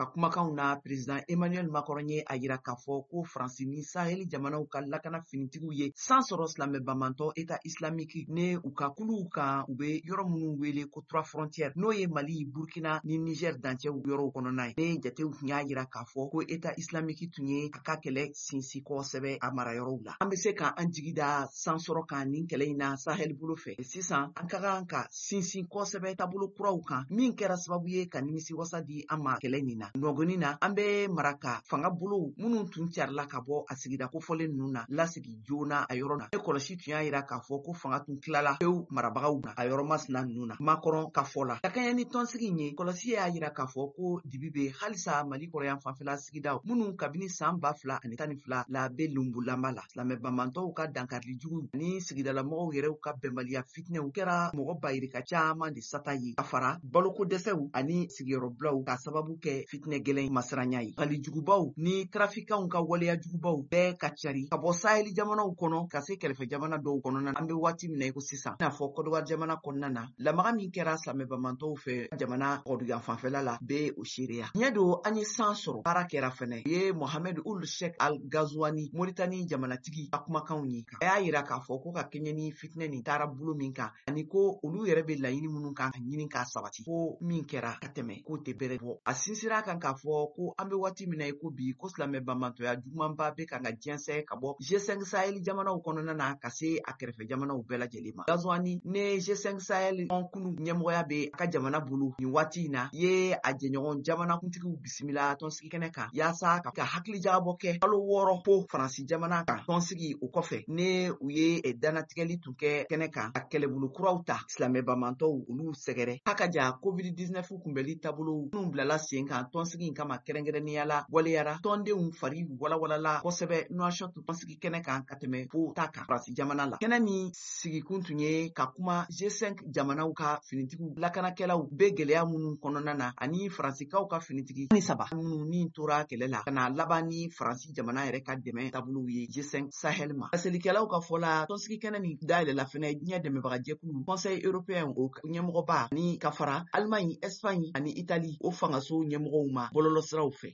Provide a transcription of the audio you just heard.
Ka kumakanw na Président Emmanuel Macron ye a yira k'a fɔ ko Faransi ni Sahel jamanaw ka lakana finitigiw ye san sɔrɔ silamɛbamantɔ État islamique ne u ka kuluw kan u be yɔrɔ minnu wele ko 3 frontières n'o ye Mali, Burkina ni Niger dancɛw yɔrɔw kɔnɔna ye. Ne jatew tun y'a yira k'a fɔ ko État islamique tun ye a ka kɛlɛ sinsin kosɛbɛ a marayɔrɔw la. An be se ka an jigi da san sɔrɔ kan nin kɛlɛ in na Sahel bolo fɛ. Sisan an ka kan ka sinsin kosɛbɛ taabolo kuraw kan min kɛra sababu ye ka nimisi wasa di an ma kɛlɛ nin na. Nɔgɔnin na an be maraka fanga bolow minnu tun carila ka bɔ a sigida kofɔlen ninnu na lasigi joona a yɔrɔ na. Ne kɔlɔsi tun y'a yira k'a fɔ ko fanga tun tilala pewu marabagaw na a yɔrɔ masina ninnu na. Macron ka fɔ la. Ka kɛɲɛ ni tɔnsigi in ye, kɔlɔsi y'a yira k'a fɔ ko dibi be halisa Mali kɔrɔ yan fanfɛla sigidaw minnu kabini san 2012 la be lumbulama la. Silamɛbamantɔw ka dankari jugu ni sigidalamɔgɔw yɛrɛw ka bɛnbaliya fitinɛw kɛra mɔgɔ bayirika caaman de sata ye. Ka fara baloko dɛsɛw ani sigiyɔrɔbilaw ka sababu kɛ fitinɛ gwɛlɛn masiranya ye. Hali jugubaw ni trafikanw ka waleya jugubaw bɛɛ ka cari ka bɔ Sahel jamanaw kɔnɔ ka se kɛrɛfɛ jamana dɔw kɔnɔna na. An be waati min na i ko sisan, i n'a fɔ Côte d'Ivoire jamana kɔnɔna na, lamaga min kɛra silamɛbamantɔw fɛ jamana kɔduyan fanfɛla la be o seereya. Ɲɛ don an ye san sɔrɔ baara kɛra fɛnɛ. U ye Mohamed Ould Cheikh Al Ghazouani Moritani jamanatigi ka kumakanw ye. A y'a yira k'a fɔ ko ka kɛɲɛ ni fitinɛ nin taara bolo min kan ani ko olu yɛrɛ be laɲini minnu kan ka ɲini k'a sabati ko min kɛra ka tɛmɛ k'o tɛ bɛrɛ bɔ. A sinsira kan k'a fɔ ko an be waati min na i ko bi ko silamɛbamantɔya jugumanba be kan ka diɲɛsɛ ka bɔ G5 Sahel jamanaw kɔnɔna na ka se a kɛrɛfɛ jamanaw bɛɛ lajɛlen ma. Ghazouani ne G5 Sahel tɔnkulu ɲɛmɔgɔya be a ka jamana bolo nin waati in na ye a jɛɲɔgɔn jamanakuntigiw bisimila tɔnsigi kɛnɛ kan yaasa ka hakilijakabɔ kɛ kalo 6 po Faransi jamana kan tɔnsigi o kɔfɛ ne u ye danatigɛli tun kɛ kɛnɛ kan ka kɛlɛbolo kuraw ta silamɛbamantɔw olu sɛgɛrɛ. Haka ka ja COVID-19 kunbɛli taabolo minnu bilala sen kan tɔnsigi in kama kɛrɛnkɛrɛnnenya la waleyara tɔndenw fari walawalala kosɛbɛ Nouakchott tɔnsigi kɛnɛ kan ka tɛmɛ fo ta kan Faransi jamana la. Kɛnɛ ni sigikun tun ye ka kuma G5 jamanaw ka finitigiw lakanakɛlaw be gwɛlɛya minnu kɔnɔna na ani Faransikaw ka finitigi 3 minnu ni tora kɛlɛ la ka na laban ni Faransi jamana yɛrɛ ka dɛmɛ taabolow ye G5 Sahel ma. Laselikɛlaw ka fɔ la tɔnsigi kɛnɛ nin dayɛlɛla fɛnɛ diɲɛ dɛmɛbagajɛkulu Conseil européen o ɲɛmɔgɔba ni ka fara Allemagne, Espagne ani Italie o fangaso ɲɛmɔgɔw ma bɔlɔlɔsiraw fɛ.